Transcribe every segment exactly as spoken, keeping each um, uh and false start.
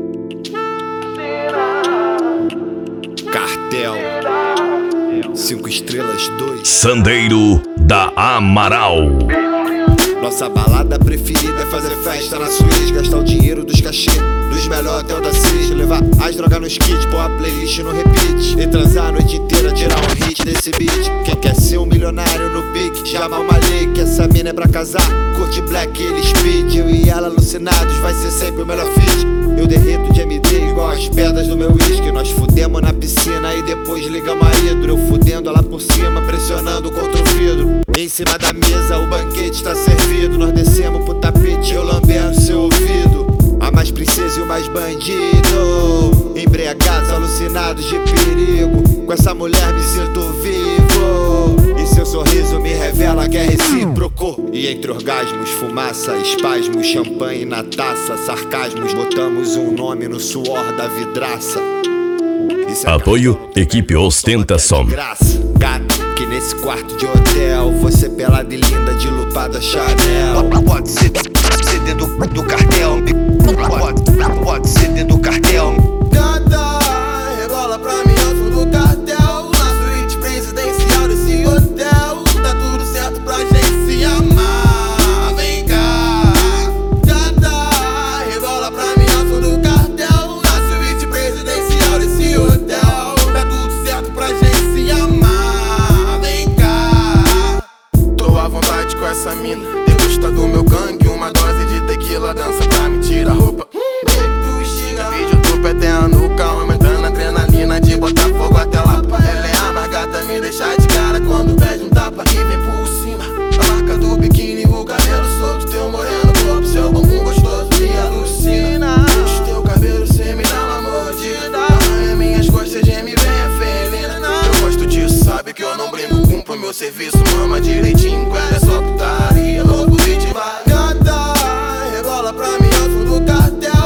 Cartel Cinco Estrelas dois Sandeiro da Amaral. Nossa balada preferida é fazer festa na suíte, gastar o dinheiro dos cachê dos melhores hotel da Cis, levar as drogas nos kits, pôr a playlist no repeat e transar a noite inteira, tirar um hit desse beat. Quem quer ser um milionário no pique, chama uma lei que essa mina é pra casar, curte black, ele speed, eu e ela alucinados, vai ser sempre o melhor fit. Eu derreto de M D igual as pedras do meu whisky. Nós fudemos na piscina e depois ligamos a hidro. Eu fudendo lá por cima, pressionando contra o vidro. Em cima da mesa o banquete tá servido. Nós descemos pro tapete, eu lambendo seu ouvido. A mais princesa e o mais bandido, embriagados, alucinados de perigo. Com essa mulher me sinto vivo, e seu sorriso me revela que é recíproco. E entre orgasmos, fumaça, espasmos, champanhe na taça, sarcasmos, botamos um nome no suor da vidraça. Isso é Apoio cartão, Equipe Ostentação. graça, gato, que nesse quarto de hotel você pelada e linda de lupada Chanel. Pode ser, ser dentro do, do cartel. Pode, pode ser dentro do cartel. Gata, rebola pra mim ao som do cartel. Na suíte presidencial desse hotel. Tá tudo certo pra gente se amar. Vem cá. Gata, rebola pra mim ao som do cartel. Na suíte presidencial desse hotel. Tá tudo certo pra gente se amar. Vem cá. Tô à vontade com essa mina, degusta do meu gangue. Uma dose de tequila, dança pra me tirar a roupa. Vídeo do pé até a nuca, aumentando a adrenalina de botar fogo até lá. Ela é a margata, me deixa de cara quando pede um tapa e vem por cima. A marca do biquíni, o cabelo solto, teu moreno corpo, seu bumbum gostoso me alucina. Puxa teu cabelo, cê me dá uma mordida. Arranha minhas costas, geme bem a felina. Eu gosto disso, sabe que eu não brinco, cumpro meu serviço, mama direitinho, quando é só putaria, louco e te vai. Gata, rebola pra mim ao som do cartel.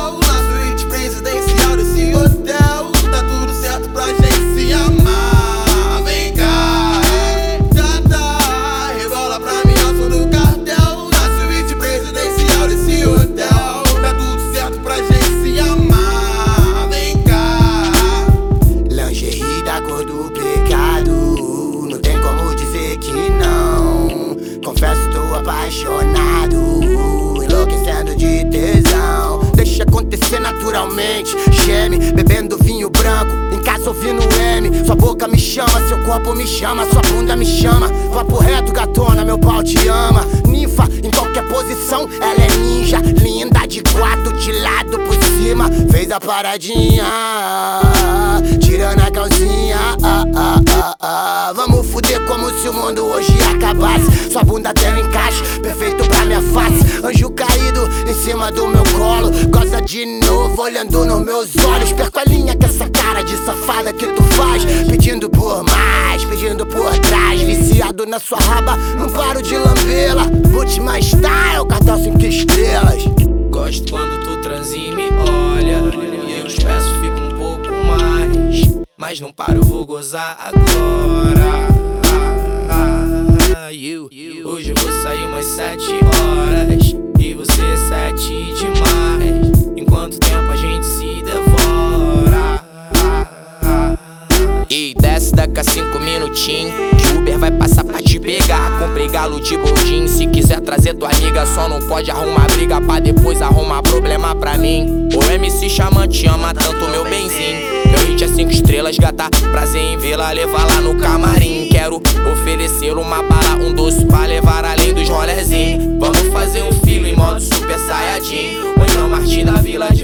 Confesso, tô apaixonado, enlouquecendo de tesão. Deixa acontecer naturalmente, geme, bebendo vinho branco, em casa ouvindo M. Sua boca me chama, seu corpo me chama, sua bunda me chama. Papo reto, gatona, meu pau te ama. Ninfa, em qualquer posição, ela é ninja. Linda de quatro, de lado por cima. Fez a paradinha, tirando a calcinha, ah, ah, ah, ah. Vamos fuder como se o mundo hoje acabasse. Sua bunda tem um encaixe, perfeito pra minha face. Anjo caído em cima do meu colo, goza de novo olhando nos meus olhos. Perco a linha com essa cara de safada que tu faz, pedindo por mais, pedindo por trás. Viciado na sua raba, não paro de lambê-la. Última style, cartão cinco estrelas. Gosto quando tu transa e me olha, e eu peço, fico um pouco mais. Mas não paro, vou gozar agora. You, you. Hoje eu vou sair umas sete horas e você é sete demais. Em quanto tempo a gente se devora? E desce daqui a cinco minutinhos, que Uber vai passar pra te pegar. Comprei galo de boldin, se quiser trazer tua amiga, só não pode arrumar briga pra depois arrumar problema pra mim. O M C Xamã te ama tanto, meu benzinho. Meu hit é cinco estrelas, gata, prazer em vê-la, levar lá no camarim. Quero oferecer uma bala, um doce pra levar além dos rolezinhos. Vamos fazer um filho em modo super saiyajin, ou então Martim da Vila de